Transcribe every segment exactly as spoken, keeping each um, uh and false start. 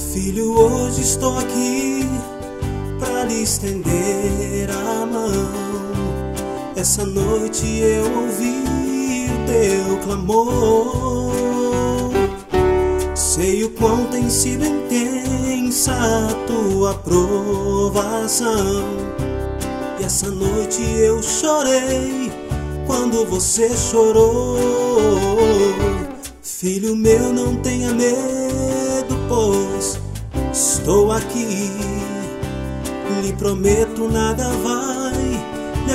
Filho, hoje estou aqui pra lhe estender a mão. Essa noite eu ouvi o teu clamor. Sei o quão tem sido intensa a tua provação. E essa noite eu chorei quando você chorou. Filho meu, não tenha medo, pois estou aqui. Lhe prometo, nada vai lhe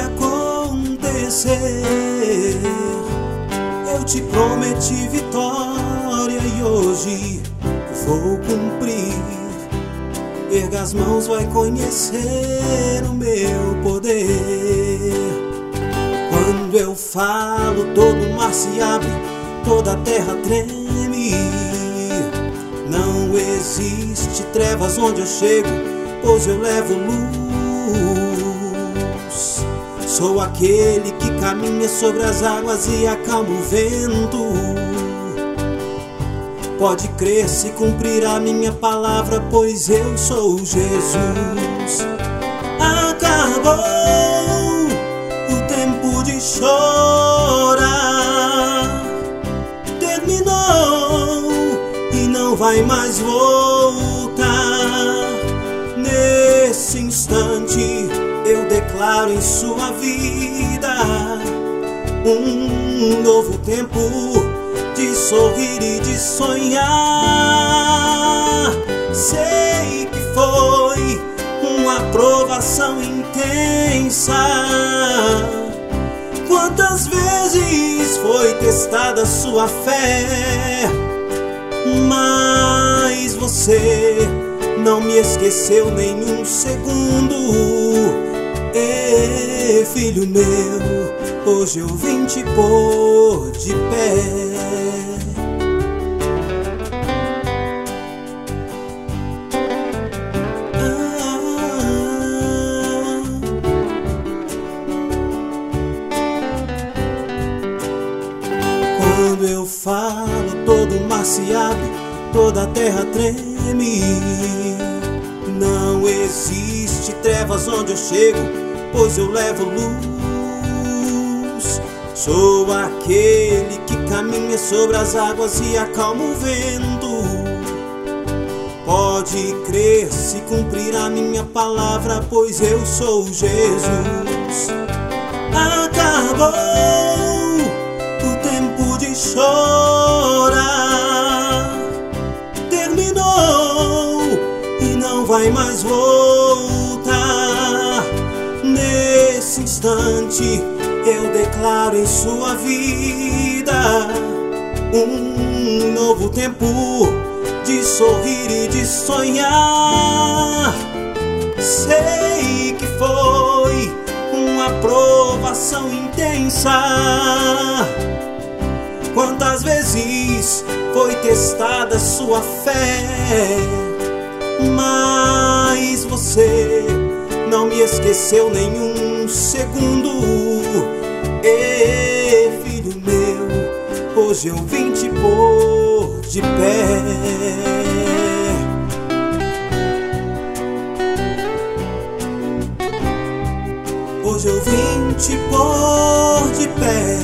acontecer. Eu te prometi vitória e hoje vou cumprir. Erga as mãos, vai conhecer o meu poder. Quando eu falo, todo o mar se abre, toda a terra treme. Não existe trevas onde eu chego, pois eu levo luz. Sou aquele que caminha sobre as águas e acalma o vento. Pode crer, se cumprir a minha palavra, pois eu sou Jesus. Acabou o tempo de chorar, terminou e não vai mais voltar. Nesse instante eu declaro em sua vida um novo tempo de sorrir e de sonhar. Sei que foi uma provação intensa. Quantas vezes foi testada sua fé, mas você não me esqueceu nem um segundo. E filho meu, hoje eu vim te pôr de pé. Quando eu falo, todo o mar se abre, toda a terra treme. Não existe trevas onde eu chego, pois eu levo luz. Sou aquele que caminha sobre as águas e acalma o vento. Pode crer, se cumprir a minha palavra, pois eu sou Jesus. Acabou o tempo de chorar, terminou e não vai mais voltar. Nesse instante eu declaro em sua vida um novo tempo de sorrir e de sonhar. Sei que foi uma provação intensa. Quantas vezes foi testada sua fé, mas você não me esqueceu nenhum segundo. E filho meu, hoje eu vim te pôr de pé. Hoje eu vim te pôr de pé.